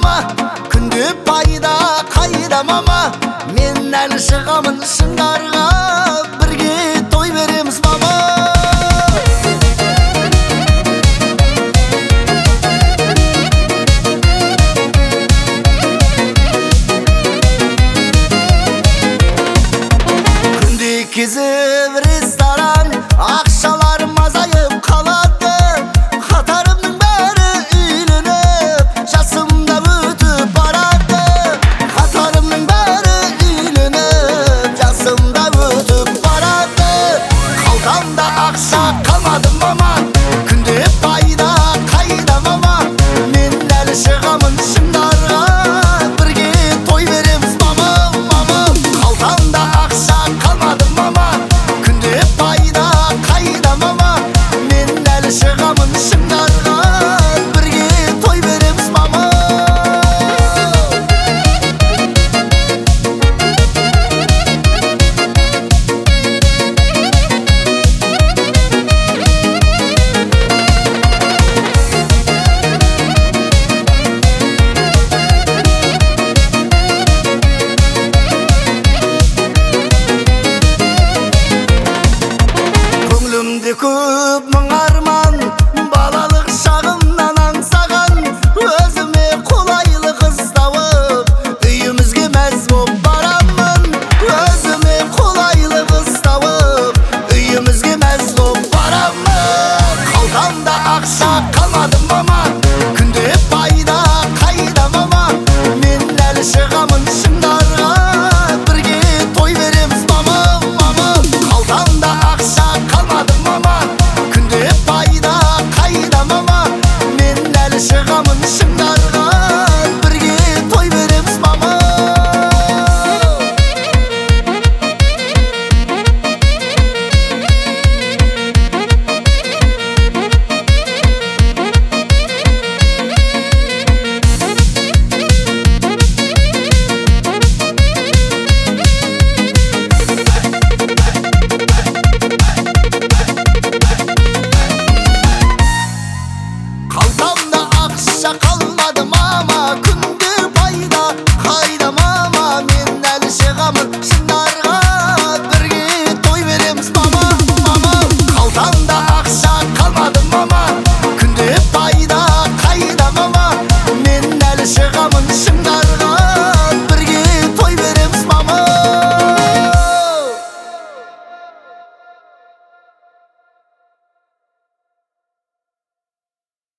мама, күнде пайда қайда мама, мен әлі шығамын шыңдарға, бірге той береміз мама. Күнде кезіп ресторан, ақшаларым азайып қалады, қатарымның бәрі үйленіп, жасымда өтіп барады. Қатарымның бәрі үйленіп, жасымда өтіп барады. Қалтамда ақша қалмады мама, күнде пайда қайда мама, мен әлі шығамын шыңдарға, бірге той береміз мама, мама. Қалтамда ақша қалмады мама, күнде пайда қайда мама, мен әлі шығамын шыңдарға, бірге той береміз мама. Көңілімде көп мың арман, балалық шағымнан аңсаған, өзіме қолайлы қыз тауып, үйімізге мәз боп барамын. Өзіме қолайлы қыз тауып, үйімізге мәз боп барамын. Қалтамда ақша қалмады мама, күнде пайда қайда мама, мен әлі шығамын шыңдарға, бірге той береміз мама, мама. Қалтамда ақша қалмады мама, күнде пайда қайда мама, мен әлі шығамын шыңдарға, бірге той береміз мама. Қалтамда ақша қалмады мама, күнде пайда қайда мама, мен әлі шығамын шыңдарға.